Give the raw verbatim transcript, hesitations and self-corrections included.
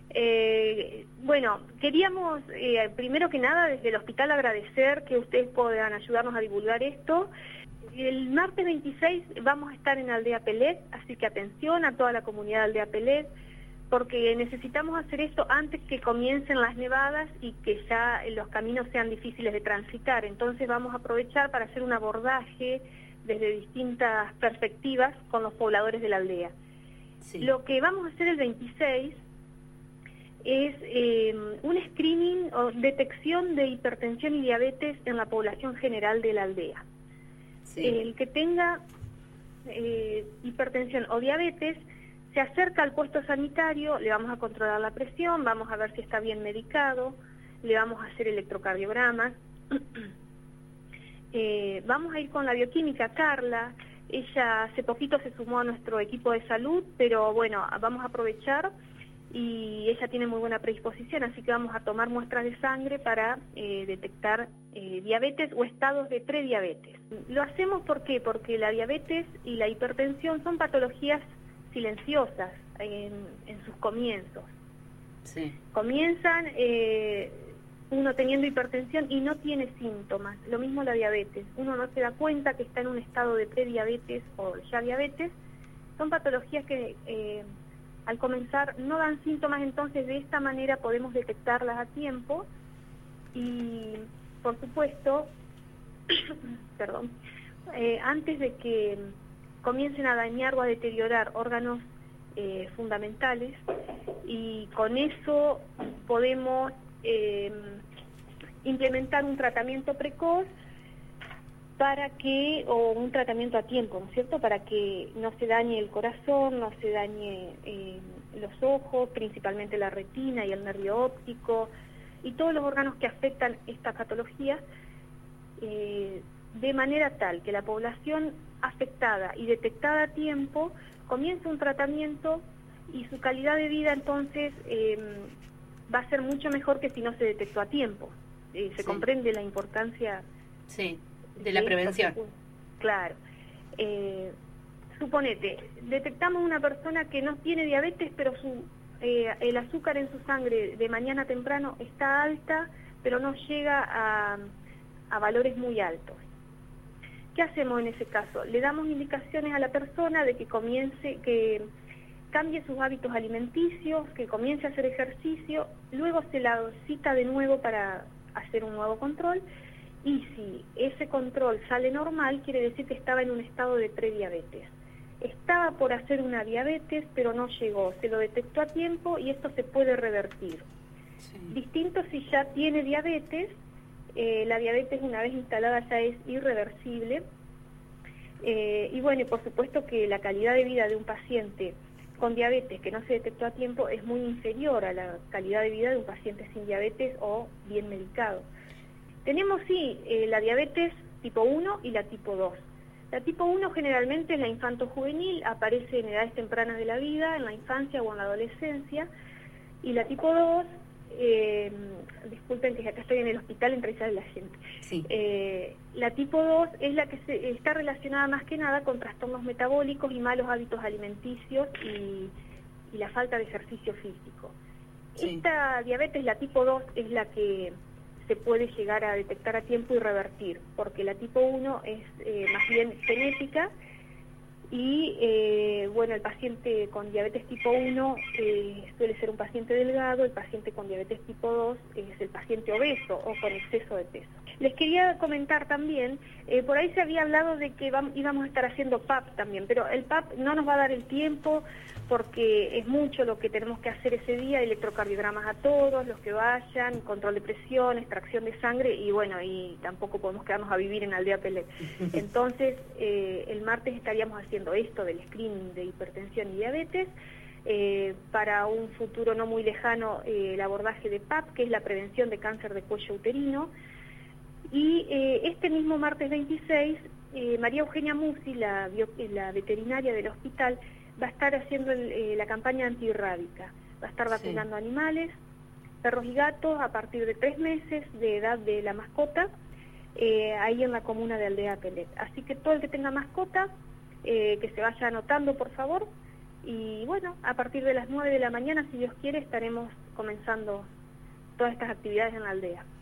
Eh, bueno, queríamos eh, primero que nada desde el hospital agradecer que ustedes puedan ayudarnos a divulgar esto. El martes veintiséis vamos a estar en Aldea Pellet, así que atención a toda la comunidad de Aldea Pellet, porque necesitamos hacer esto antes que comiencen las nevadas y que ya los caminos sean difíciles de transitar. Entonces vamos a aprovechar para hacer un abordaje desde distintas perspectivas con los pobladores de la aldea. Sí. Lo que vamos a hacer el veintiséis es eh, un screening o detección de hipertensión y diabetes en la población general de la aldea. Sí. El que tenga eh, hipertensión o diabetes se acerca al puesto sanitario, le vamos a controlar la presión, vamos a ver si está bien medicado, le vamos a hacer electrocardiogramas, eh, vamos a ir con la bioquímica Carla. Ella hace poquito se sumó a nuestro equipo de salud, pero bueno, vamos a aprovechar y ella tiene muy buena predisposición, así que vamos a tomar muestras de sangre para eh, detectar eh, diabetes o estados de prediabetes. Lo hacemos ¿por qué? Porque la diabetes y la hipertensión son patologías silenciosas en, en sus comienzos. Sí. Comienzan eh, uno teniendo hipertensión y no tiene síntomas. Lo mismo la diabetes. Uno no se da cuenta que está en un estado de prediabetes o ya diabetes. Son patologías que eh, al comenzar no dan síntomas, entonces de esta manera podemos detectarlas a tiempo y, por supuesto, perdón, eh, antes de que comiencen a dañar o a deteriorar órganos eh, fundamentales, y con eso podemos eh, implementar un tratamiento precoz para que, o un tratamiento a tiempo, ¿no es cierto?, para que no se dañe el corazón, no se dañe eh, los ojos, principalmente la retina y el nervio óptico, y todos los órganos que afectan esta patología, eh, de manera tal que la población afectada y detectada a tiempo comience un tratamiento y su calidad de vida entonces eh, va a ser mucho mejor que si no se detectó a tiempo. Eh, se sí. comprende la importancia sí, de la prevención. Esto. Claro. Eh, suponete, detectamos una persona que no tiene diabetes, pero su eh, el azúcar en su sangre de mañana temprano está alta, pero no llega a, a valores muy altos. ¿Qué hacemos en ese caso? Le damos indicaciones a la persona de que comience, que cambie sus hábitos alimenticios, que comience a hacer ejercicio, luego se la cita de nuevo para hacer un nuevo control, y si ese control sale normal, quiere decir que estaba en un estado de prediabetes. Estaba por hacer una diabetes, pero no llegó, se lo detectó a tiempo y esto se puede revertir. Sí. Distinto si ya tiene diabetes. Eh, la diabetes una vez instalada ya es irreversible eh, y bueno, y por supuesto que la calidad de vida de un paciente con diabetes que no se detectó a tiempo es muy inferior a la calidad de vida de un paciente sin diabetes o bien medicado. Tenemos sí eh, la diabetes tipo uno y la tipo dos. La tipo uno generalmente en la infanto-juvenil, aparece en edades tempranas de la vida, en la infancia o en la adolescencia, y la tipo dos, Eh, disculpen que acá estoy en el hospital, entre ellas la gente. Sí. Eh, la tipo dos es la que se, está relacionada más que nada con trastornos metabólicos y malos hábitos alimenticios y, y la falta de ejercicio físico. Sí. Esta diabetes, la tipo dos, es la que se puede llegar a detectar a tiempo y revertir, porque la tipo uno es eh, más bien genética. Y eh, bueno, el paciente con diabetes tipo uno eh, suele ser un paciente delgado, el paciente con diabetes tipo dos es el paciente obeso o con exceso de peso. Les quería comentar también, eh, por ahí se había hablado de que vamos, íbamos a estar haciendo P A P también, pero el P A P no nos va a dar el tiempo porque es mucho lo que tenemos que hacer ese día, electrocardiogramas a todos, los que vayan, control de presión, extracción de sangre y bueno, y tampoco podemos quedarnos a vivir en Aldea Pellet. Entonces, eh, el martes estaríamos haciendo esto del screening de hipertensión y diabetes, eh, para un futuro no muy lejano eh, el abordaje de P A P, que es la prevención de cáncer de cuello uterino, y eh, este mismo martes veintiséis, eh, María Eugenia Musi, la, bio, la veterinaria del hospital, va a estar haciendo el, eh, la campaña antirrábica, va a estar vacunando sí. animales, perros y gatos a partir de tres meses de edad de la mascota, eh, ahí en la comuna de Aldea Pellet. Así que todo el que tenga mascota, eh, que se vaya anotando por favor, Y bueno, a partir de las nueve de la mañana, si Dios quiere, estaremos comenzando todas estas actividades en la aldea.